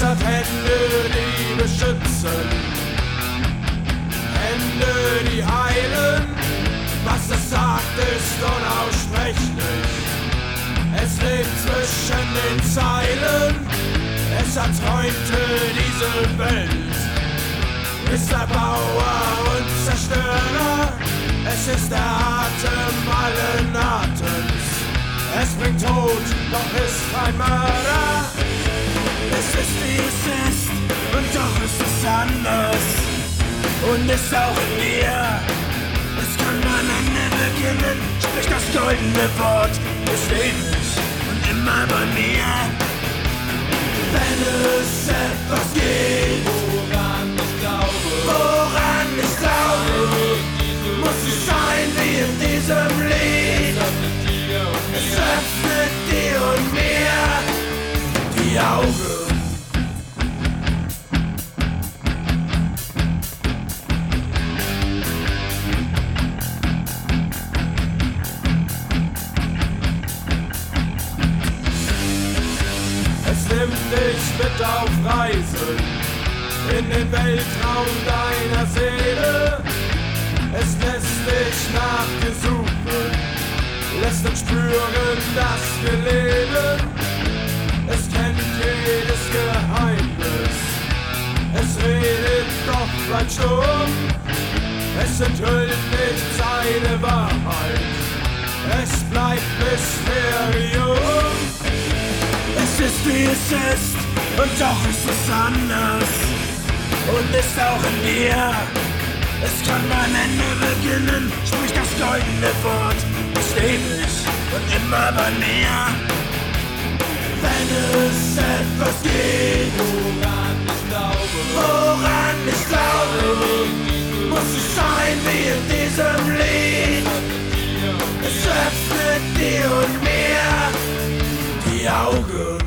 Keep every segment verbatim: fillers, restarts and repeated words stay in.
Es hat Hände, die beschützen, Hände, die heilen. Was es sagt, ist unaussprechlich. Es lebt zwischen den Zeilen. Es erzäumte diese Welt. Ist der Bauer und Zerstörer. Es ist der Atem allen Atems. Es bringt Tod, doch ist kein Mörder. Es ist wie es ist und doch ist es anders. Und ist auch in mir. Es kann am Ende beginnen, spricht das goldene Wort des Lebens und immer bei mir. Wenn es etwas gibt, woran ich glaube, woran ich glaube, muss es sein wie in diesem Lied. Es öffnet dir und mir die Augen. Es nimmt dich mit auf Reisen in den Weltraum deiner Seele. Es lässt dich nach dir suchen, lässt uns spüren, dass wir leben. Es kennt jedes Geheimnis, es redet, doch bleibt stumm. Es enthüllt nicht seine Wahrheit, es bleibt Mysterium. Es ist wie es ist und doch ist es anders und ist auch in dir. Es kann am Ende beginnen, spricht das goldene Wort des Lebens und immer bei mir. Wenn es etwas gibt, woran ich glaube, woran ich glaube, muss es sein wie in diesem Lied. Es öffnet dir und mir die Augen.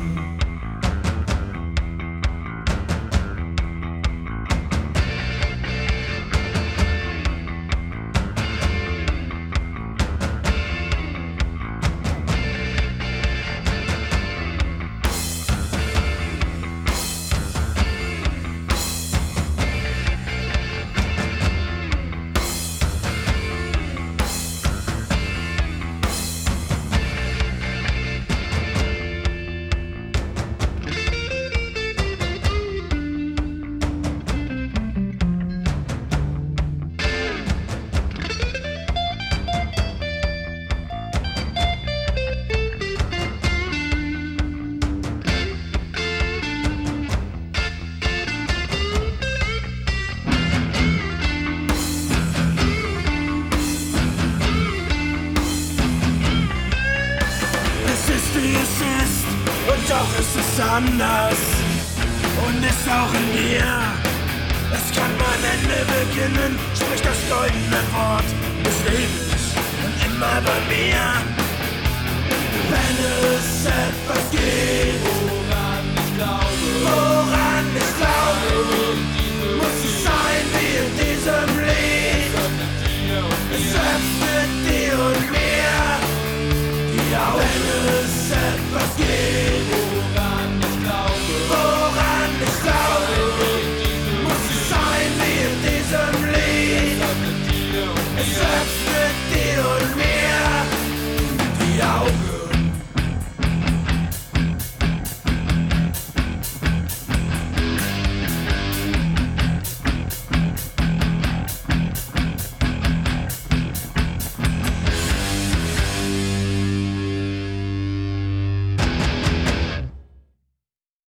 Wie es ist und doch ist es anders und ist auch in mir. Es kann am Ende beginnen, spricht das goldene Wort des Lebens und immer bei mir. Wenn es etwas gibt,